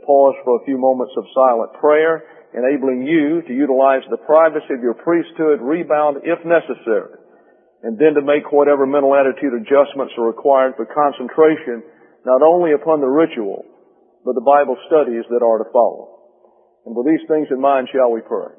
pause for a few moments of silent prayer, enabling you to utilize the privacy of your priesthood, rebound if necessary, and then to make whatever mental attitude adjustments are required for concentration not only upon the ritual, but the Bible studies that are to follow. And with these things in mind, shall we pray?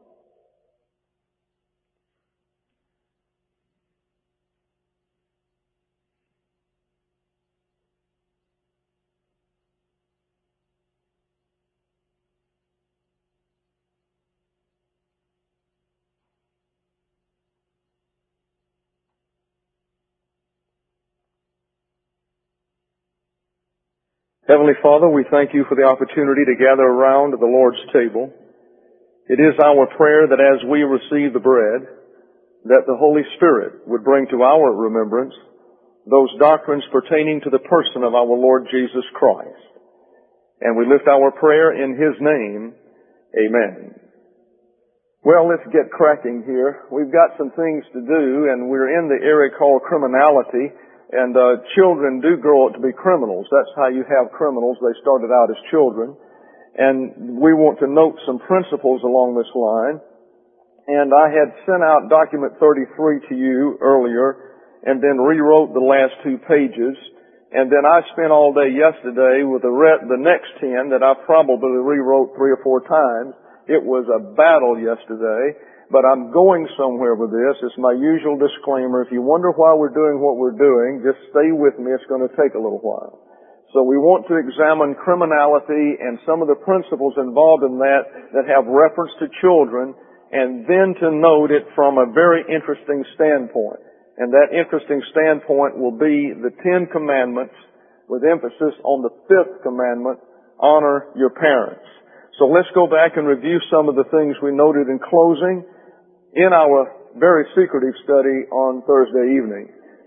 Heavenly Father, we thank you for the opportunity to gather around the Lord's table. It is our prayer that as we receive the bread, that the Holy Spirit would bring to our remembrance those doctrines pertaining to the person of our Lord Jesus Christ. And we lift our prayer in His name. Amen. Well, let's get cracking here. We've got some things to do, and we're in the area called criminality. And children do grow up to be criminals. That's how you have criminals. They started out as children. And we want to note some principles along this line. And I had sent out document 33 to you earlier and then rewrote the last 2 pages. And then I spent all day yesterday with the next 10 that I probably rewrote 3 or 4 times. It was a battle yesterday. But I'm going somewhere with this. It's my usual disclaimer. If you wonder why we're doing what we're doing, just stay with me. It's going to take a little while. So we want to examine criminality and some of the principles involved in that have reference to children, and then to note it from a very interesting standpoint. And that interesting standpoint will be the 10 commandments with emphasis on the 5th commandment, honor your parents. So let's go back and review some of the things we noted in closing in our very secretive study on Thursday evening.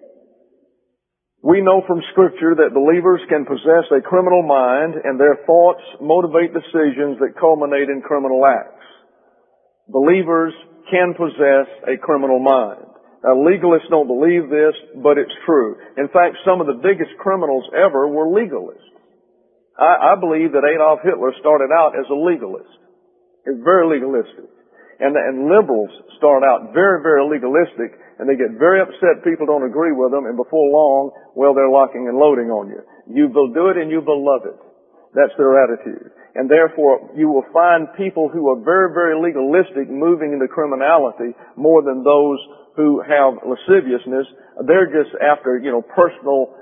We know from Scripture that believers can possess a criminal mind and their thoughts motivate decisions that culminate in criminal acts. Believers can possess a criminal mind. Now, legalists don't believe this, but it's true. In fact, some of the biggest criminals ever were legalists. I believe that Adolf Hitler started out as a legalist. It's very legalistic. And liberals start out very, very legalistic, and they get very upset people don't agree with them, and before long, well, they're locking and loading on you. You will do it and you will love it. That's their attitude. And therefore, you will find people who are very, very legalistic moving into criminality more than those who have lasciviousness. They're just after, personal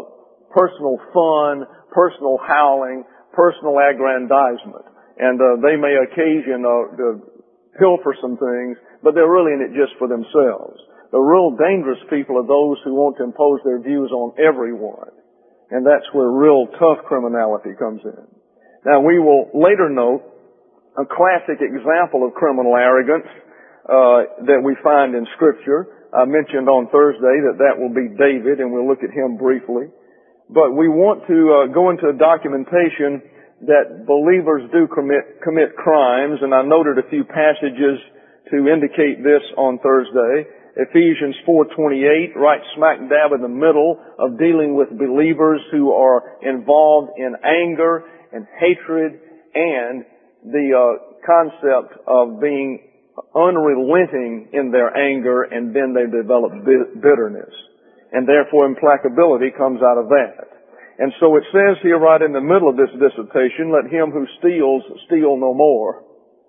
fun, personal howling, personal aggrandizement. And they may occasion pilfer some things, but they're really in it just for themselves. The real dangerous people are those who want to impose their views on everyone. And that's where real tough criminality comes in. Now, we will later note a classic example of criminal arrogance that we find in Scripture. I mentioned on Thursday that will be David, and we'll look at him briefly. But we want to go into a documentation that believers do commit crimes, and I noted a few passages to indicate this on Thursday. Ephesians 4:28, right smack dab in the middle of dealing with believers who are involved in anger and hatred and the concept of being unrelenting in their anger, and then they develop bitterness. And therefore implacability comes out of that. And so it says here right in the middle of this dissertation, let him who steals steal no more.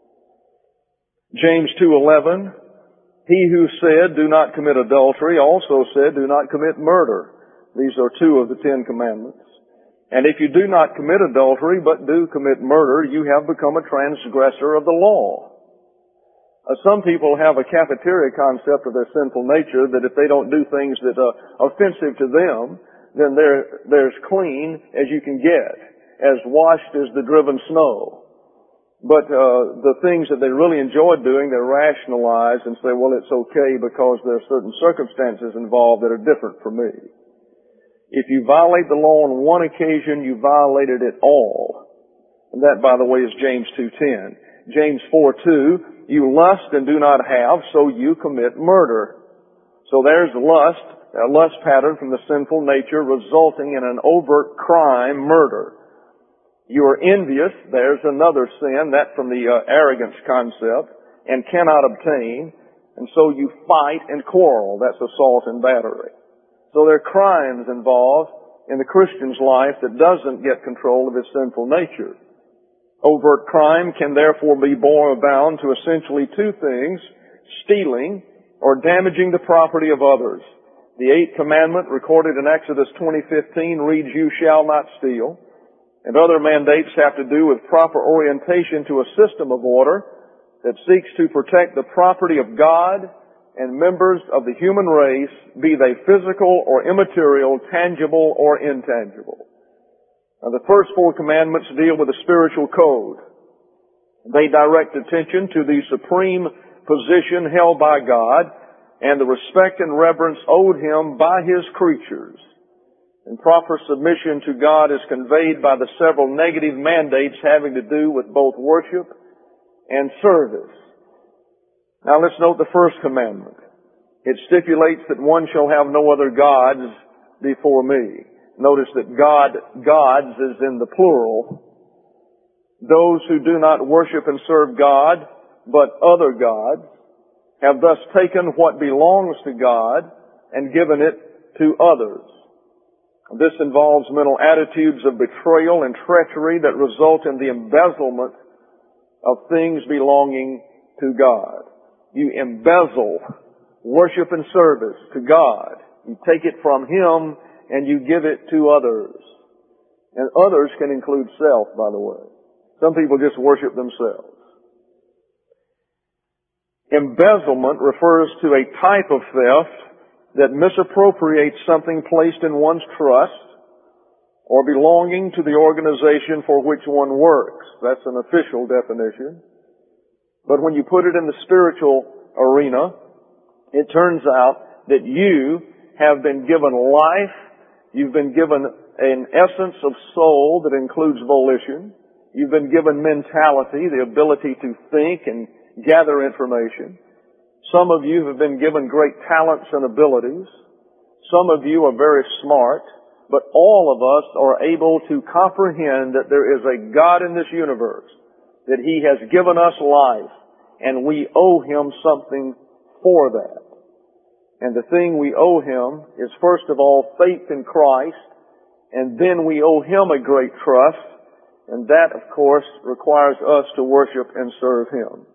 James 2:11, he who said, do not commit adultery, also said, do not commit murder. These are 2 of the 10 commandments. And if you do not commit adultery, but do commit murder, you have become a transgressor of the law. Some people have a cafeteria concept of their sinful nature that if they don't do things that are offensive to them, then they're as clean as you can get, as washed as the driven snow. But the things that they really enjoy doing, they rationalize and say, well, it's okay because there are certain circumstances involved that are different for me. If you violate the law on one occasion, you violated it all. And that, by the way, is James 2:10. James 4:2, you lust and do not have, so you commit murder. So there's lust, a lust pattern from the sinful nature resulting in an overt crime, murder. You are envious. There's another sin, that from the arrogance concept, and cannot obtain. And so you fight and quarrel. That's assault and battery. So there are crimes involved in the Christian's life that doesn't get control of his sinful nature. Overt crime can therefore be boiled down to essentially two things: stealing or damaging the property of others. The 8th commandment recorded in Exodus 20:15 reads, "You shall not steal." And other mandates have to do with proper orientation to a system of order that seeks to protect the property of God and members of the human race, be they physical or immaterial, tangible or intangible. Now, the first 4 commandments deal with a spiritual code. They direct attention to the supreme position held by God and the respect and reverence owed Him by His creatures. And proper submission to God is conveyed by the several negative mandates having to do with both worship and service. Now let's note the first commandment. It stipulates that one shall have no other gods before me. Notice that gods is in the plural. Those who do not worship and serve God, but other gods, have thus taken what belongs to God and given it to others. This involves mental attitudes of betrayal and treachery that result in the embezzlement of things belonging to God. You embezzle worship and service to God. You take it from Him and you give it to others. And others can include self, by the way. Some people just worship themselves. Embezzlement refers to a type of theft that misappropriates something placed in one's trust or belonging to the organization for which one works. That's an official definition. But when you put it in the spiritual arena, it turns out that you have been given life. You've been given an essence of soul that includes volition. You've been given mentality, the ability to think and gather information. Some of you have been given great talents and abilities. Some of you are very smart, but all of us are able to comprehend that there is a God in this universe, that He has given us life, and we owe Him something for that. And the thing we owe Him is first of all faith in Christ, and then we owe Him a great trust, and that of course requires us to worship and serve Him.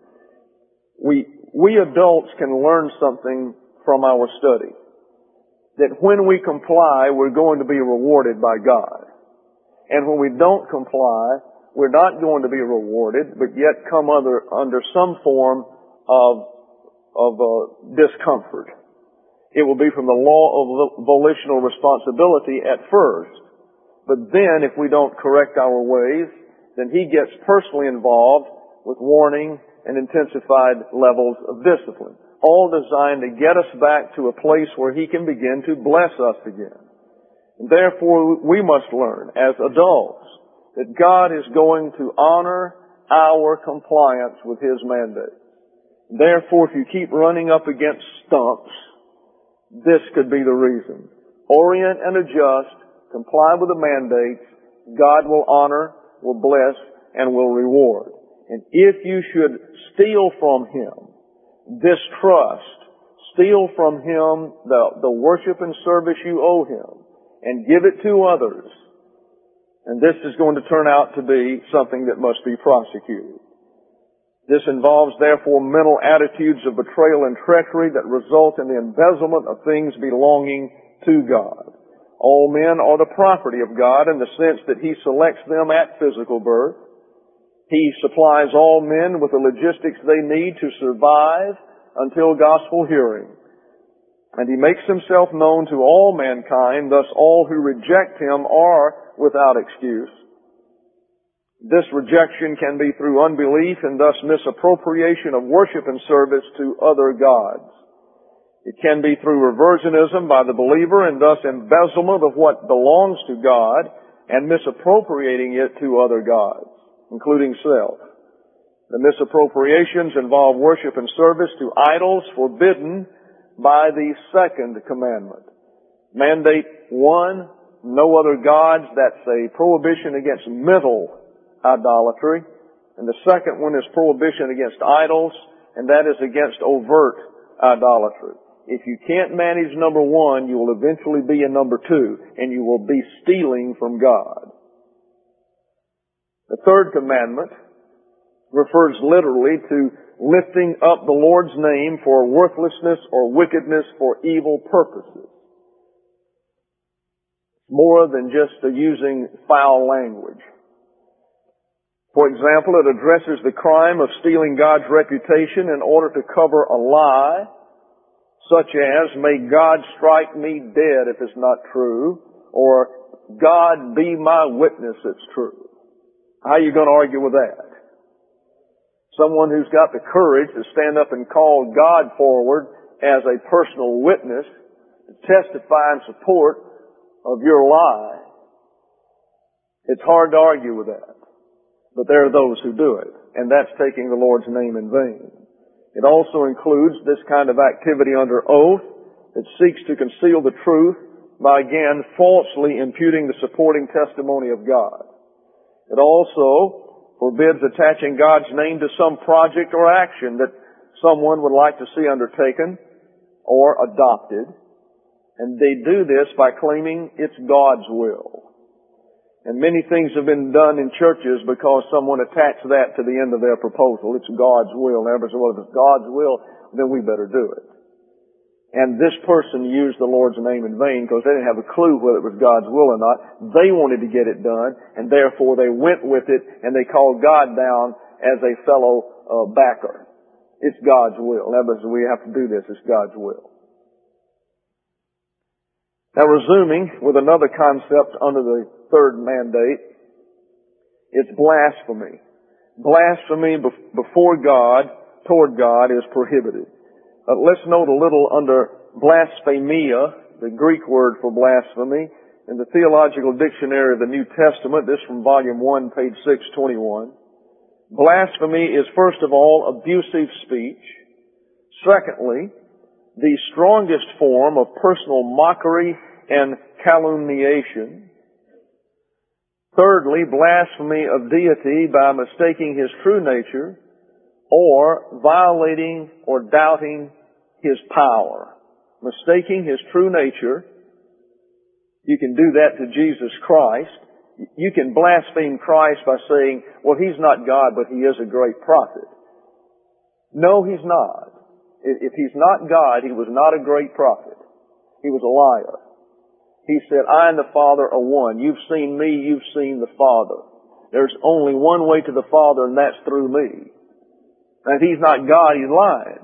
We adults can learn something from our study. That when we comply, we're going to be rewarded by God. And when we don't comply, we're not going to be rewarded, but yet come under some form of discomfort. It will be from the law of volitional responsibility at first. But then, if we don't correct our ways, then He gets personally involved with warning and intensified levels of discipline, all designed to get us back to a place where He can begin to bless us again. And therefore, we must learn as adults that God is going to honor our compliance with His mandate. Therefore, if you keep running up against stumps, this could be the reason. Orient and adjust, comply with the mandates, God will honor, will bless, and will reward. And if you should steal from Him this trust, steal from Him the worship and service you owe Him, and give it to others, and this is going to turn out to be something that must be prosecuted. This involves, therefore, mental attitudes of betrayal and treachery that result in the embezzlement of things belonging to God. All men are the property of God in the sense that He selects them at physical birth. He supplies all men with the logistics they need to survive until gospel hearing. And He makes Himself known to all mankind, thus all who reject Him are without excuse. This rejection can be through unbelief and thus misappropriation of worship and service to other gods. It can be through reversionism by the believer and thus embezzlement of what belongs to God and misappropriating it to other gods, including self. The misappropriations involve worship and service to idols forbidden by the second commandment. Mandate 1, no other gods. That's a prohibition against mental idolatry. And the second one is prohibition against idols, and that is against overt idolatry. If you can't manage number one, you will eventually be in number two, and you will be stealing from God. The third commandment refers literally to lifting up the Lord's name for worthlessness or wickedness for evil purposes. More than just using foul language. For example, it addresses the crime of stealing God's reputation in order to cover a lie, such as, may God strike me dead if it's not true, or God be my witness it's true. How are you going to argue with that? Someone who's got the courage to stand up and call God forward as a personal witness to testify in support of your lie. It's hard to argue with that. But there are those who do it, and that's taking the Lord's name in vain. It also includes this kind of activity under oath that seeks to conceal the truth by, again, falsely imputing the supporting testimony of God. It also forbids attaching God's name to some project or action that someone would like to see undertaken or adopted. And they do this by claiming it's God's will. And many things have been done in churches because someone attached that to the end of their proposal. It's God's will. And everybody says, well, if it's God's will, then we better do it. And this person used the Lord's name in vain because they didn't have a clue whether it was God's will or not. They wanted to get it done, and therefore they went with it, and they called God down as a fellow backer. It's God's will. That means we have to do this. It's God's will. Now, resuming with another concept under the third mandate, it's blasphemy. Blasphemy before God, toward God, is prohibited. Let's note a little under blasphemia, the Greek word for blasphemy, in the Theological Dictionary of the New Testament, this from volume 1, page 621. Blasphemy is, first of all, abusive speech. Secondly, the strongest form of personal mockery and calumniation. Thirdly, blasphemy of deity by mistaking His true nature or violating or doubting His power. Mistaking His true nature. You can do that to Jesus Christ. You can blaspheme Christ by saying, well, He's not God, but He is a great prophet. No, He's not. If He's not God, He was not a great prophet. He was a liar. He said, I and the Father are one. You've seen me, you've seen the Father. There's only one way to the Father, and that's through me. And if He's not God, He's lying.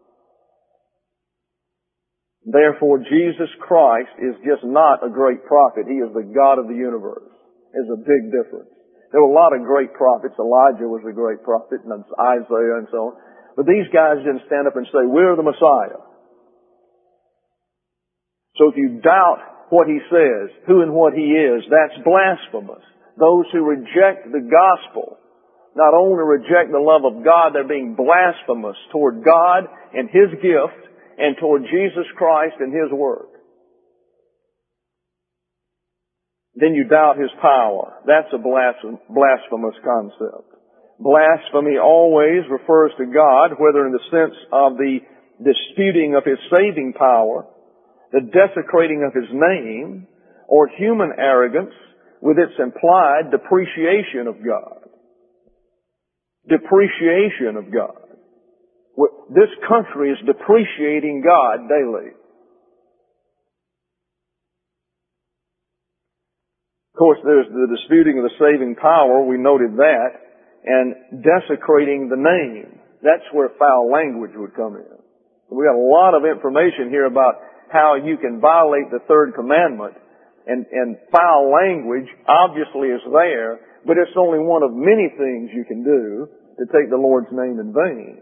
Therefore, Jesus Christ is just not a great prophet. He is the God of the universe. There's a big difference. There were a lot of great prophets. Elijah was a great prophet, and Isaiah and so on. But these guys didn't stand up and say, we're the Messiah. So if you doubt what He says, who and what He is, that's blasphemous. Those who reject the gospel not only reject the love of God, they're being blasphemous toward God and His gift and toward Jesus Christ and His work. Then you doubt His power. That's a blasphemous concept. Blasphemy always refers to God, whether in the sense of the disputing of His saving power, the desecrating of His name, or human arrogance with its implied depreciation of God. Depreciation of God. This country is depreciating God daily. Of course, there's the disputing of the saving power. We noted that. And desecrating the name. That's where foul language would come in. We got a lot of information here about how you can violate the third commandment. And foul language obviously is there, but it's only one of many things you can do to take the Lord's name in vain.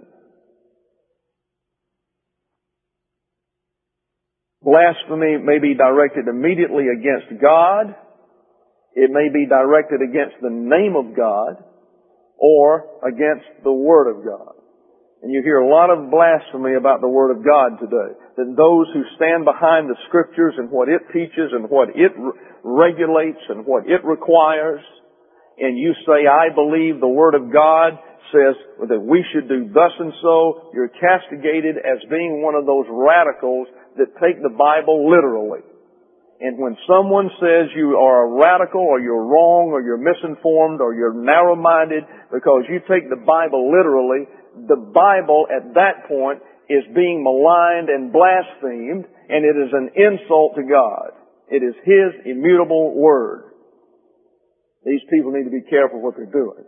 Blasphemy may be directed immediately against God. It may be directed against the name of God or against the Word of God. And you hear a lot of blasphemy about the Word of God today. That those who stand behind the Scriptures and what it teaches and what it regulates and what it requires, and you say, I believe the Word of God says that we should do thus and so, you're castigated as being one of those radicals that take the Bible literally. And when someone says you are a radical or you're wrong or you're misinformed or you're narrow-minded because you take the Bible literally, the Bible at that point is being maligned and blasphemed, and it is an insult to God. It is His immutable Word. These people need to be careful what they're doing.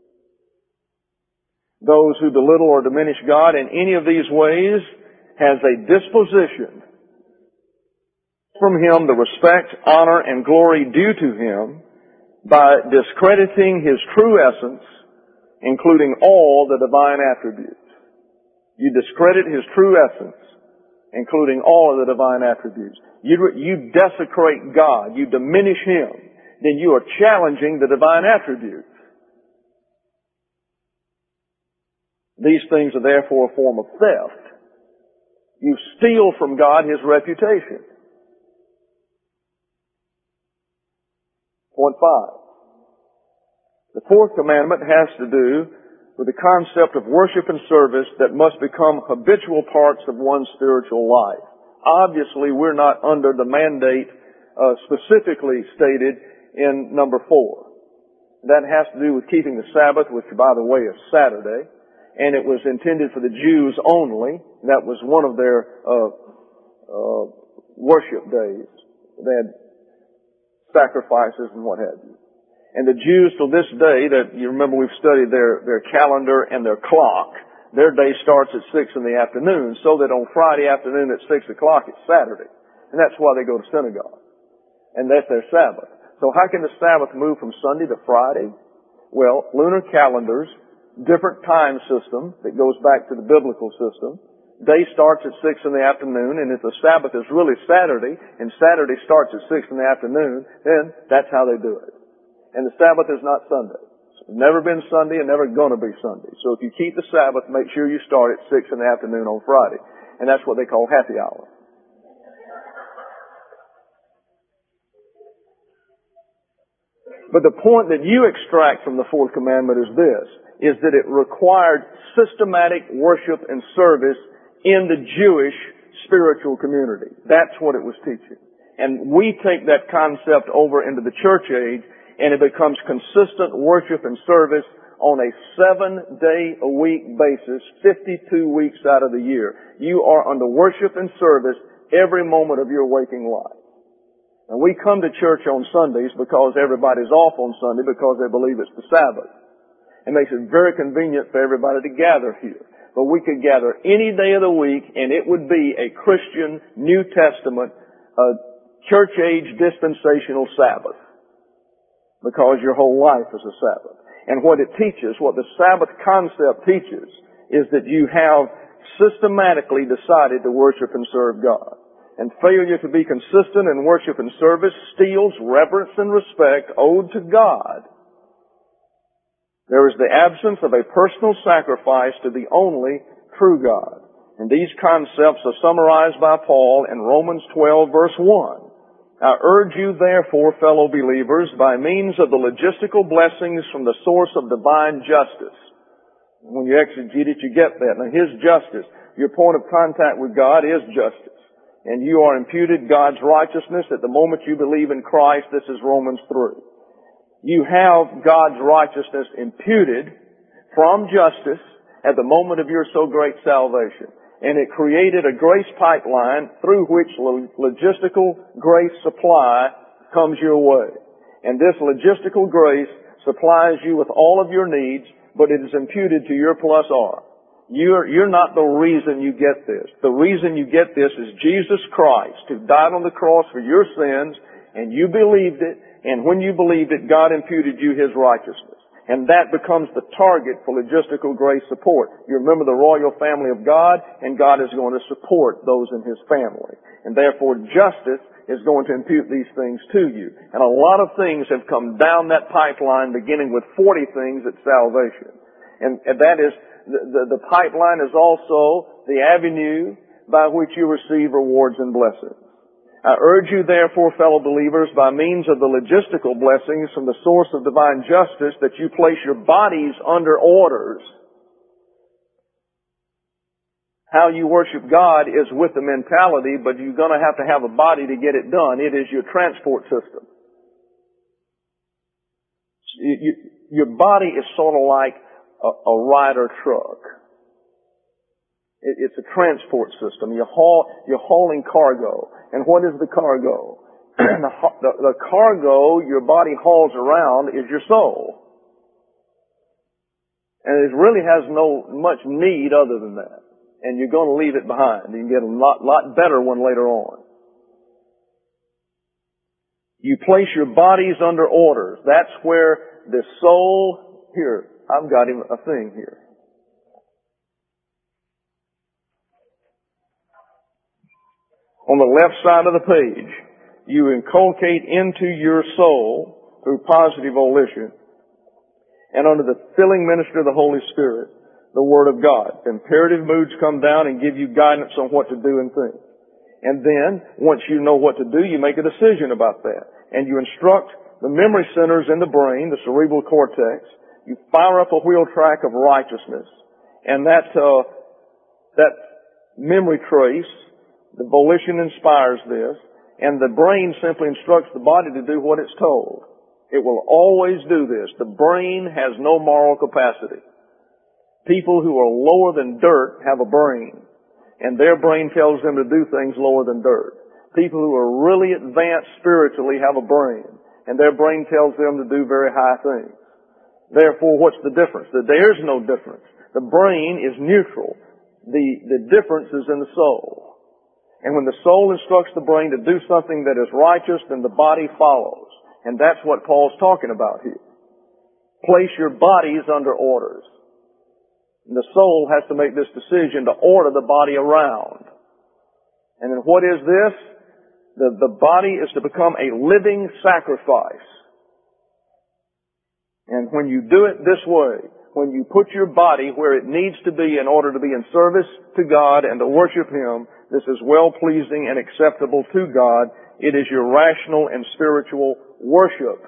Those who belittle or diminish God in any of these ways has a disposition from Him the respect, honor, and glory due to Him by discrediting His true essence, including all the divine attributes. You discredit His true essence, including all of the divine attributes. You desecrate God. You diminish Him. Then you are challenging the divine attributes. These things are therefore a form of theft. You steal from God His reputation. Point 5. The fourth commandment has to do with the concept of worship and service that must become habitual parts of one's spiritual life. Obviously, we're not under the mandate specifically stated in number 4. That has to do with keeping the Sabbath, which, by the way, is Saturday. And it was intended for the Jews only. That was one of their worship days. They had sacrifices and what have you. And the Jews till this day, that you remember we've studied their calendar and their clock, their day starts at 6 in the afternoon, so that on Friday afternoon at 6 o'clock it's Saturday. And that's why they go to synagogue. And that's their Sabbath. So how can the Sabbath move from Sunday to Friday? Well, lunar calendars, different time system that goes back to the biblical system. Day starts at 6 in the afternoon, and if the Sabbath is really Saturday, and Saturday starts at 6 in the afternoon, then that's how they do it. And the Sabbath is not Sunday. It's never been Sunday and never going to be Sunday. So if you keep the Sabbath, make sure you start at 6 in the afternoon on Friday. And that's what they call happy hour. But the point that you extract from the fourth commandment is this, is that it required systematic worship and service in the Jewish spiritual community. That's what it was teaching. And we take that concept over into the church age, and it becomes consistent worship and service on a 7-day-a-week basis, 52 weeks out of the year. You are under worship and service every moment of your waking life. And we come to church on Sundays because everybody's off on Sunday because they believe it's the Sabbath. It makes it very convenient for everybody to gather here. But we could gather any day of the week, and it would be a Christian, New Testament, church-age dispensational Sabbath. Because your whole life is a Sabbath. And what it teaches, what the Sabbath concept teaches, is that you have systematically decided to worship and serve God. And failure to be consistent in worship and service steals reverence and respect owed to God. There is the absence of a personal sacrifice to the only true God. And these concepts are summarized by Paul in Romans 12, verse 1. I urge you, therefore, fellow believers, by means of the logistical blessings from the source of divine justice. When you exegete it, you get that. Now, His justice, your point of contact with God is justice. And you are imputed God's righteousness at the moment you believe in Christ. This is Romans 3. You have God's righteousness imputed from justice at the moment of your so great salvation. And it created a grace pipeline through which logistical grace supply comes your way. And this logistical grace supplies you with all of your needs, but it is imputed to your plus R. You're not the reason you get this. The reason you get this is Jesus Christ, who died on the cross for your sins, and you believed it, and when you believed it, God imputed you His righteousness. And that becomes the target for logistical grace support. You remember the royal family of God, and God is going to support those in His family. And therefore, justice is going to impute these things to you. And a lot of things have come down that pipeline, beginning with 40 things at salvation. And that is, the pipeline is also the avenue by which you receive rewards and blessings. I urge you therefore, fellow believers, by means of the logistical blessings from the source of divine justice, that you place your bodies under orders. How you worship God is with the mentality, but you're going to have a body to get it done. It is your transport system. Your body is sort of like a rider truck. It's a transport system. You're hauling cargo. And what is the cargo? The cargo your body hauls around is your soul. And it really has no much need other than that. And you're going to leave it behind. You can get a lot better one later on. You place your bodies under orders. That's where the soul, here, I've got him a thing here. On the left side of the page, you inculcate into your soul, through positive volition, and under the filling ministry of the Holy Spirit, the Word of God. Imperative moods come down and give you guidance on what to do and think. And then, once you know what to do, you make a decision about that. And you instruct the memory centers in the brain, the cerebral cortex. You fire up a wheel track of righteousness. And that memory trace, the volition inspires this, and the brain simply instructs the body to do what it's told. It will always do this. The brain has no moral capacity. People who are lower than dirt have a brain, and their brain tells them to do things lower than dirt. People who are really advanced spiritually have a brain, and their brain tells them to do very high things. Therefore, what's the difference? There's no difference. The brain is neutral. The difference is in the soul. And when the soul instructs the brain to do something that is righteous, then the body follows. And that's what Paul's talking about here. Place your bodies under orders. And the soul has to make this decision to order the body around. And then what is this? The body is to become a living sacrifice. And when you do it this way, when you put your body where it needs to be in order to be in service to God and to worship Him, this is well-pleasing and acceptable to God. It is your rational and spiritual worship.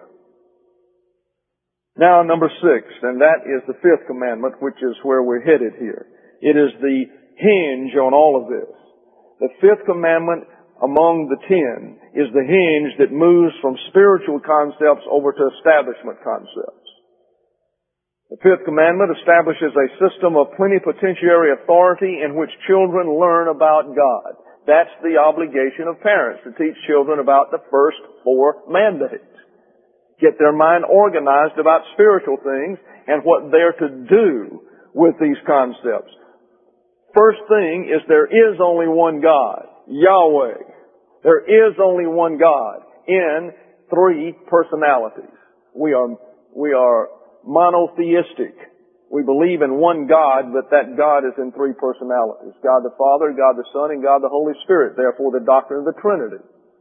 Now, number 6, and that is the 5th commandment, which is where we're headed here. It is the hinge on all of this. The 5th commandment among the 10 is the hinge that moves from spiritual concepts over to establishment concepts. The 5th commandment establishes a system of plenipotentiary authority in which children learn about God. That's the obligation of parents, to teach children about the first 4 mandates. Get their mind organized about spiritual things and what they're to do with these concepts. First thing is there is only one God, Yahweh. There is only one God in 3 personalities. We are monotheistic. We believe in one God, but that God is in 3 personalities. God the Father, God the Son, and God the Holy Spirit. Therefore, the doctrine of the Trinity.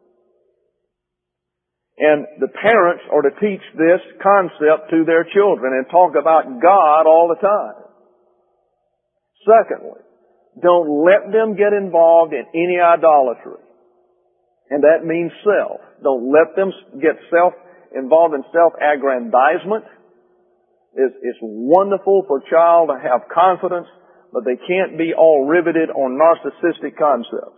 And the parents are to teach this concept to their children and talk about God all the time. Secondly, don't let them get involved in any idolatry. And that means self. Don't let them get involved in self-aggrandizement. It's wonderful for a child to have confidence, but they can't be all riveted on narcissistic concepts.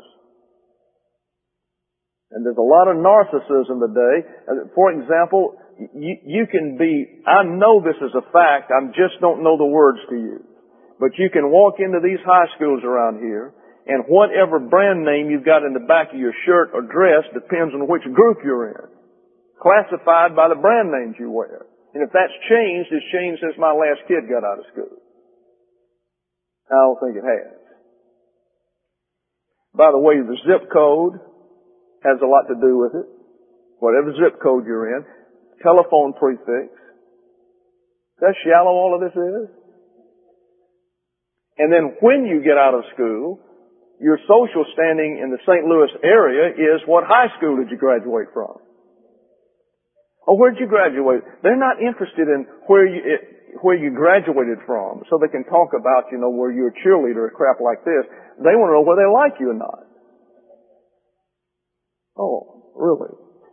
And there's a lot of narcissism today. For example, you can be, I know this is a fact, I just don't know the words to use. But you can walk into these high schools around here, and whatever brand name you've got in the back of your shirt or dress depends on which group you're in. Classified by the brand names you wear. And if that's changed, it's changed since my last kid got out of school. I don't think it has. By the way, the zip code has a lot to do with it. Whatever zip code you're in. Telephone prefix. See how shallow all of this is? And then when you get out of school, your social standing in the St. Louis area is what high school did you graduate from? Or where'd you graduate? They're not interested in where you graduated from, so they can talk about, where you're a cheerleader or crap like this. They want to know whether they like you or not. Oh, really?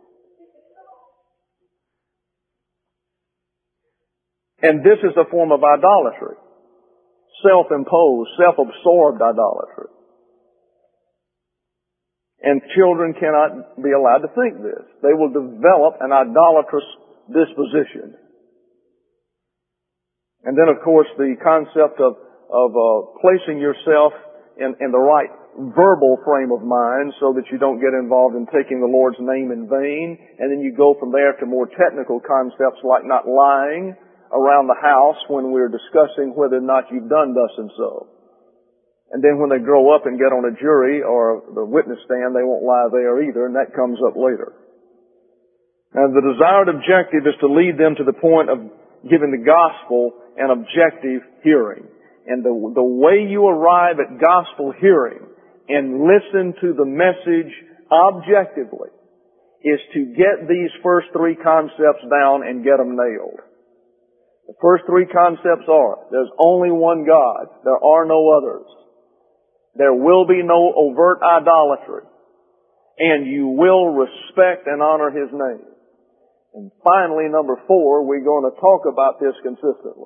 And this is a form of idolatry. Self-imposed, self-absorbed idolatry. And children cannot be allowed to think this. They will develop an idolatrous disposition. And then, of course, the concept of placing yourself in the right verbal frame of mind so that you don't get involved in taking the Lord's name in vain. And then you go from there to more technical concepts like not lying around the house when we're discussing whether or not you've done thus and so. And then when they grow up and get on a jury or the witness stand, they won't lie there either, and that comes up later. Now, the desired objective is to lead them to the point of giving the gospel an objective hearing. And the way you arrive at gospel hearing and listen to the message objectively is to get these first three concepts down and get them nailed. The first three concepts are, there's only one God. There are no others. There will be no overt idolatry. And you will respect and honor His name. And finally, number 4, we're going to talk about this consistently.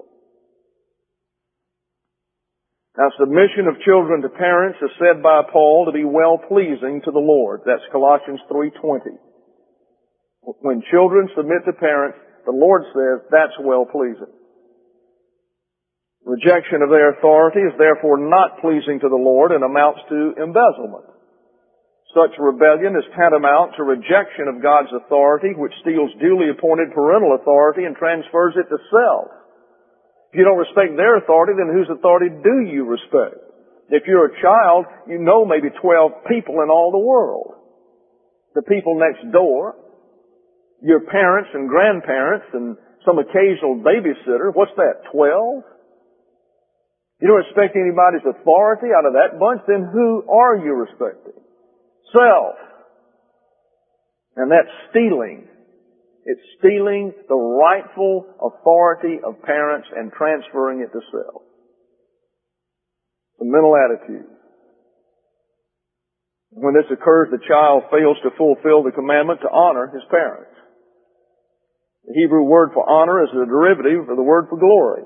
Now, submission of children to parents is said by Paul to be well-pleasing to the Lord. That's Colossians 3:20. When children submit to parents, the Lord says that's well-pleasing. Rejection of their authority is therefore not pleasing to the Lord and amounts to embezzlement. Such rebellion is tantamount to rejection of God's authority, which steals duly appointed parental authority and transfers it to self. If you don't respect their authority, then whose authority do you respect? If you're a child, you know maybe 12 people in all the world. The people next door, your parents and grandparents and some occasional babysitter. What's that, 12? You don't respect anybody's authority out of that bunch, then who are you respecting? Self. And that's stealing. It's stealing the rightful authority of parents and transferring it to self. The mental attitude. When this occurs, the child fails to fulfill the commandment to honor his parents. The Hebrew word for honor is a derivative of the word for glory.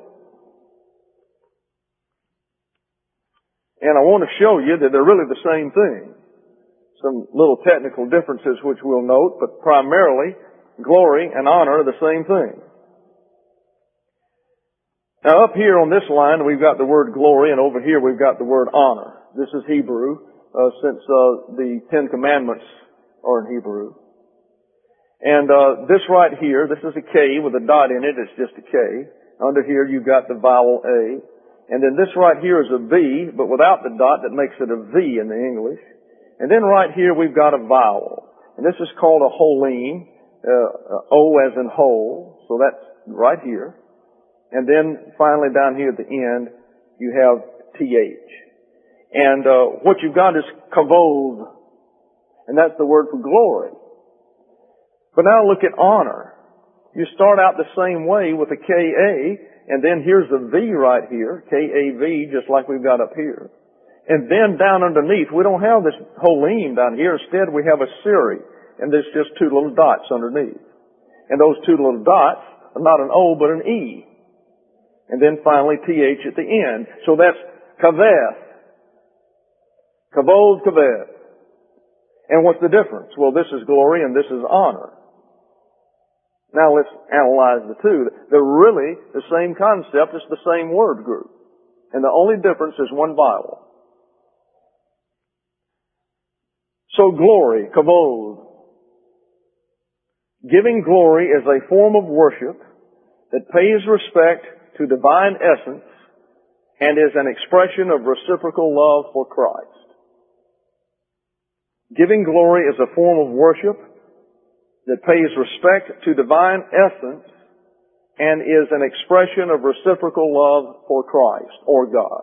And I want to show you that they're really the same thing. Some little technical differences which we'll note, but primarily, glory and honor are the same thing. Now up here on this line we've got the word glory, and over here we've got the word honor. This is Hebrew, since the 10 Commandments are in Hebrew. And this right here, this is a K with a dot in it, it's just a K. Under here you've got the vowel A. And then this right here is a V, but without the dot that makes it a V in the English. And then right here we've got a vowel. And this is called a holeme, O as in whole, so that's right here. And then finally down here at the end, you have TH. And what you've got is kavod, and that's the word for glory. But now look at honor. You start out the same way with a K-A, and then here's a V right here, K-A-V, just like we've got up here. And then down underneath, we don't have this holeme down here. Instead, we have a siri, and there's just 2 little dots underneath. And those 2 little dots are not an O, but an E. And then finally, TH at the end. So that's kaveth. Kavod, kaveth. And what's the difference? Well, this is glory and this is honor. Now let's analyze the two. They're really the same concept. It's the same word group. And the only difference is one vowel. So glory, kavod. Giving glory is a form of worship that pays respect to divine essence and is an expression of reciprocal love for Christ. Giving glory is a form of worship that pays respect to divine essence and is an expression of reciprocal love for Christ or God.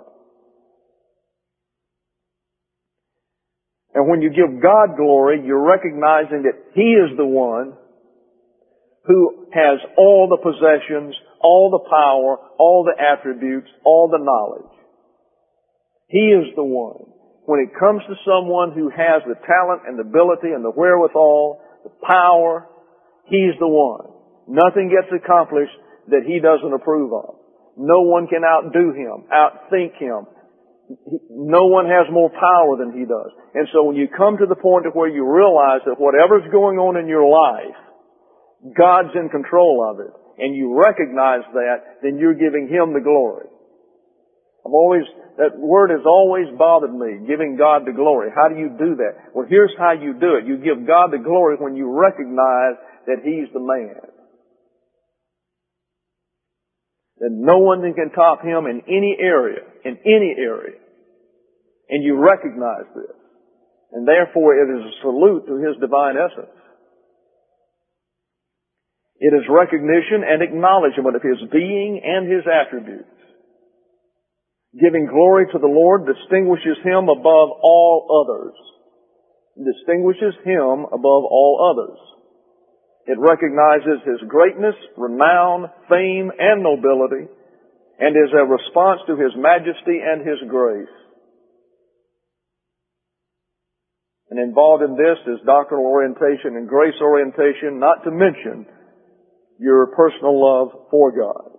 And when you give God glory, you're recognizing that He is the one who has all the possessions, all the power, all the attributes, all the knowledge. He is the one when it comes to someone who has the talent and the ability and the wherewithal, the power, he's the one. Nothing gets accomplished that he doesn't approve of. No one can outdo him, outthink him. No one has more power than he does. And so when you come to the point of where you realize that whatever's going on in your life, God's in control of it, and you recognize that, then you're giving him the glory. That word has always bothered me, giving God the glory. How do you do that? Well, here's how you do it. You give God the glory when you recognize that he's the man. That no one can top him in any area. And you recognize this. And therefore it is a salute to his divine essence. It is recognition and acknowledgement of his being and his attributes. Giving glory to the Lord distinguishes him above all others. Distinguishes him above all others. It recognizes his greatness, renown, fame, and nobility, and is a response to his majesty and his grace. And involved in this is doctrinal orientation and grace orientation, not to mention your personal love for God.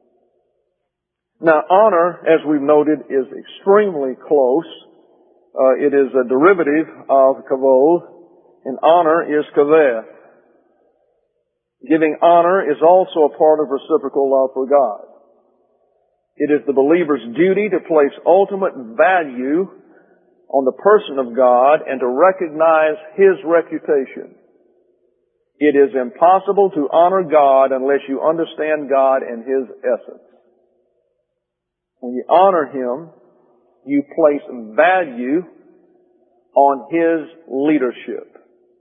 Now, honor, as we've noted, is extremely close. It is a derivative of kavod, and honor is kaveh. Giving honor is also a part of reciprocal love for God. It is the believer's duty to place ultimate value on the person of God and to recognize his reputation. It is impossible to honor God unless you understand God and his essence. When you honor him, you place value on his leadership.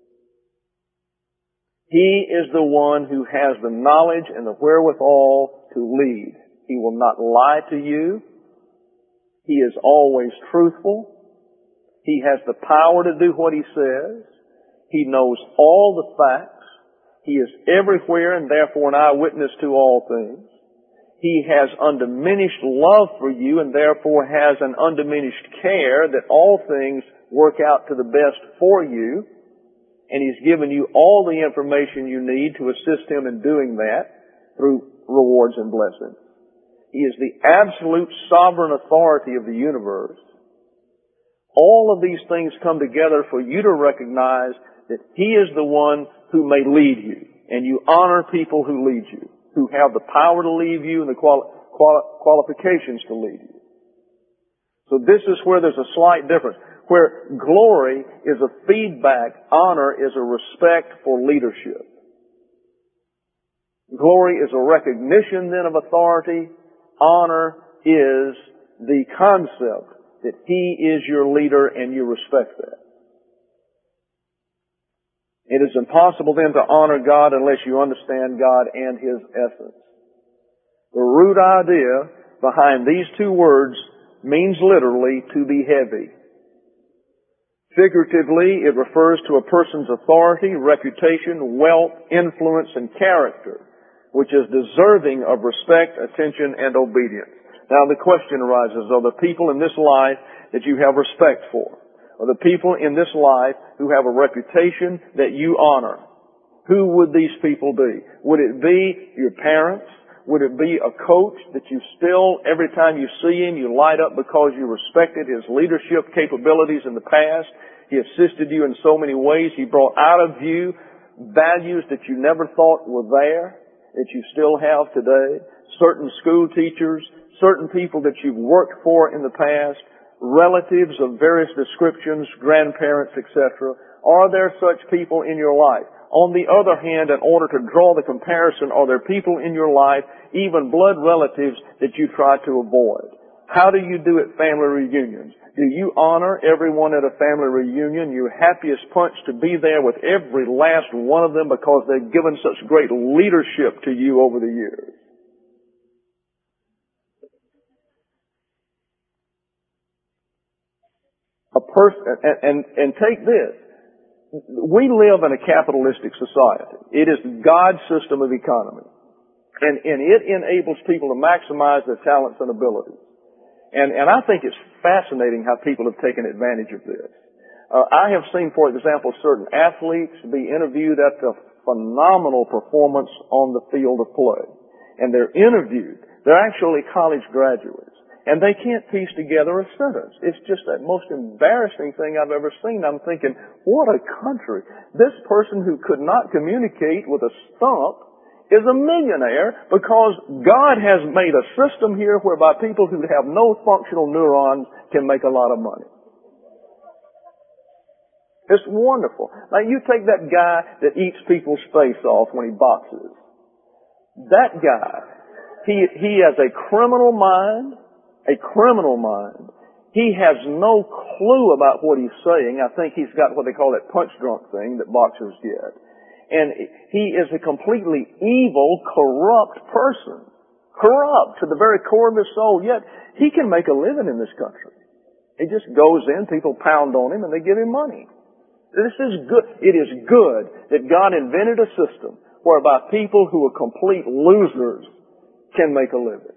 He is the one who has the knowledge and the wherewithal to lead. He will not lie to you. He is always truthful. He has the power to do what he says. He knows all the facts. He is everywhere and therefore an eyewitness to all things. He has undiminished love for you and therefore has an undiminished care that all things work out to the best for you. And he's given you all the information you need to assist him in doing that through rewards and blessings. He is the absolute sovereign authority of the universe. All of these things come together for you to recognize that he is the one who may lead you. And you honor people who lead you, who have the power to lead you and the qualifications to lead you. So this is where there's a slight difference. Where glory is a feedback, honor is a respect for leadership. Glory is a recognition then of authority. Honor is the concept that he is your leader and you respect that. It is impossible then to honor God unless you understand God and his essence. The root idea behind these two words means literally to be heavy. Figuratively, it refers to a person's authority, reputation, wealth, influence, and character, which is deserving of respect, attention, and obedience. Now the question arises, are the people in this life that you have respect for? Are the people in this life who have a reputation that you honor? Who would these people be? Would it be your parents? Would it be a coach that you still, every time you see him, you light up because you respected his leadership capabilities in the past? He assisted you in so many ways. He brought out of you values that you never thought were there, that you still have today. Certain school teachers, certain people that you've worked for in the past, relatives of various descriptions, grandparents, etc. Are there such people in your life? On the other hand, in order to draw the comparison, are there people in your life, even blood relatives, that you try to avoid? How do you do at family reunions? Do you honor everyone at a family reunion? You're happiest punch to be there with every last one of them because they've given such great leadership to you over the years. And take this. We live in a capitalistic society. It is God's system of economy. And it enables people to maximize their talents and abilities. And I think it's fascinating how people have taken advantage of this. I have seen, for example, certain athletes be interviewed at a phenomenal performance on the field of play. And they're interviewed. They're actually college graduates. And they can't piece together a sentence. It's just the most embarrassing thing I've ever seen. I'm thinking, what a country. This person who could not communicate with a stump is a millionaire because God has made a system here whereby people who have no functional neurons can make a lot of money. It's wonderful. Now you take that guy that eats people's face off when he boxes. That guy, he has a criminal mind, He has no clue about what he's saying. I think he's got what they call that punch drunk thing that boxers get. And he is a completely evil, corrupt person. Corrupt to the very core of his soul. Yet, he can make a living in this country. He just goes in, people pound on him, and they give him money. This is good. It is good that God invented a system whereby people who are complete losers can make a living.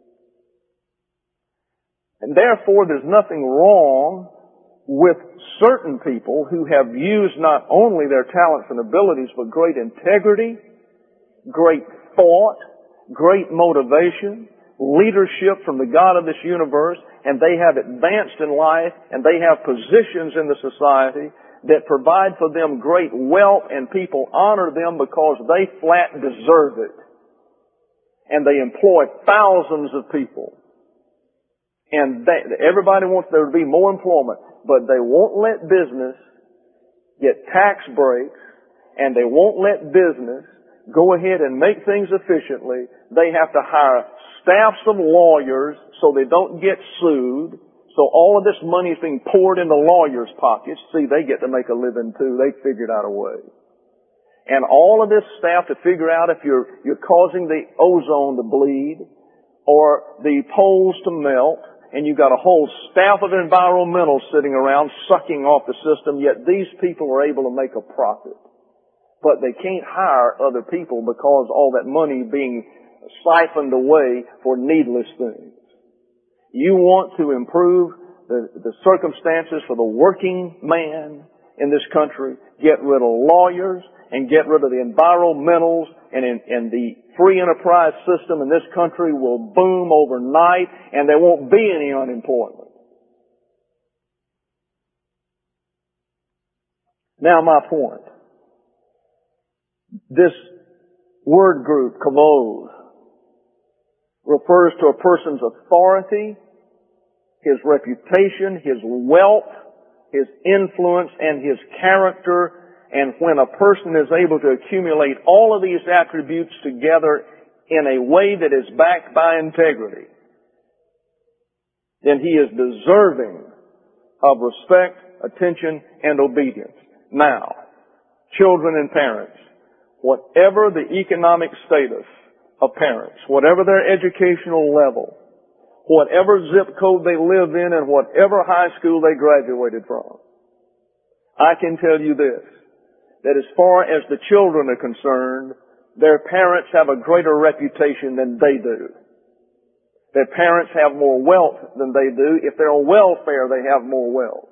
And therefore, there's nothing wrong with certain people who have used not only their talents and abilities, but great integrity, great thought, great motivation, leadership from the God of this universe, and they have advanced in life, and they have positions in the society that provide for them great wealth, and people honor them because they flat deserve it. And they employ thousands of people. And everybody wants there to be more employment, but they won't let business get tax breaks, and they won't let business go ahead and make things efficiently. They have to hire staffs of lawyers so they don't get sued. So all of this money is being poured into lawyers' pockets. See, they get to make a living too. They figured out a way. And all of this staff to figure out if you're causing the ozone to bleed or the poles to melt, and you've got a whole staff of environmentals sitting around sucking off the system, yet these people are able to make a profit. But they can't hire other people because all that money being siphoned away for needless things. You want to improve the circumstances for the working man in this country, get rid of lawyers and get rid of the environmentals, and the free enterprise system in this country will boom overnight, and there won't be any unemployment. Now my point. This word group, kavod, refers to a person's authority, his reputation, his wealth, his influence, and his character. And when a person is able to accumulate all of these attributes together in a way that is backed by integrity, then he is deserving of respect, attention, and obedience. Now, children and parents, whatever the economic status of parents, whatever their educational level, whatever zip code they live in, and whatever high school they graduated from, I can tell you this, that as far as the children are concerned, their parents have a greater reputation than they do. Their parents have more wealth than they do. If they're on welfare, they have more wealth.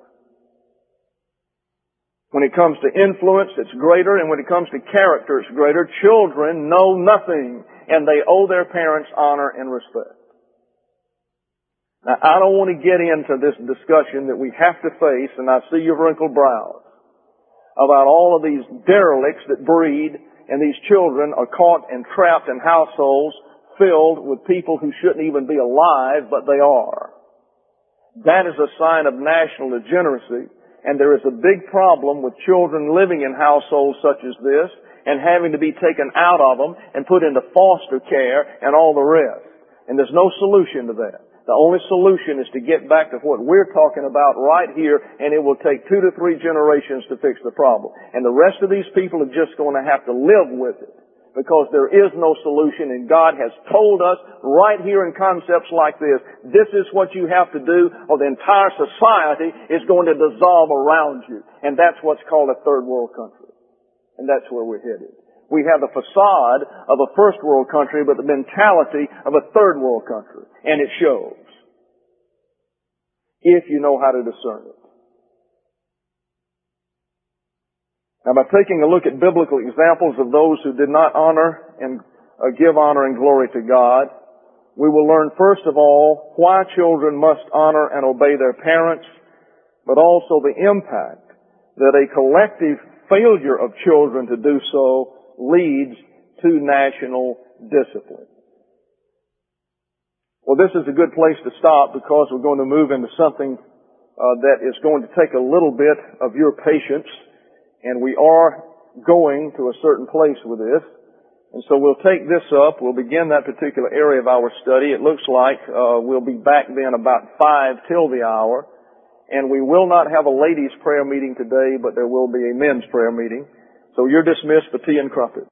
When it comes to influence, it's greater, and when it comes to character, it's greater. Children know nothing, and they owe their parents honor and respect. Now, I don't want to get into this discussion that we have to face, and I see your wrinkled brows, about all of these derelicts that breed, and these children are caught and trapped in households filled with people who shouldn't even be alive, but they are. That is a sign of national degeneracy, and there is a big problem with children living in households such as this and having to be taken out of them and put into foster care and all the rest. And there's no solution to that. The only solution is to get back to what we're talking about right here, and it will take 2 to 3 generations to fix the problem. And the rest of these people are just going to have to live with it, because there is no solution, and God has told us right here in concepts like this is what you have to do, or the entire society is going to dissolve around you. And that's what's called a third world country. And that's where we're headed. We have the facade of a first world country, but the mentality of a third world country. And it shows. if you know how to discern it. Now, by taking a look at biblical examples of those who did not honor and give honor and glory to God, we will learn first of all why children must honor and obey their parents, but also the impact that a collective failure of children to do so leads to national discipline. Well, this is a good place to stop because we're going to move into something that is going to take a little bit of your patience, and we are going to a certain place with this. And so we'll take this up. We'll begin that particular area of our study. It looks like we'll be back then about 5 till the hour. And we will not have a ladies' prayer meeting today, but there will be a men's prayer meeting. So you're dismissed for tea and crumpet.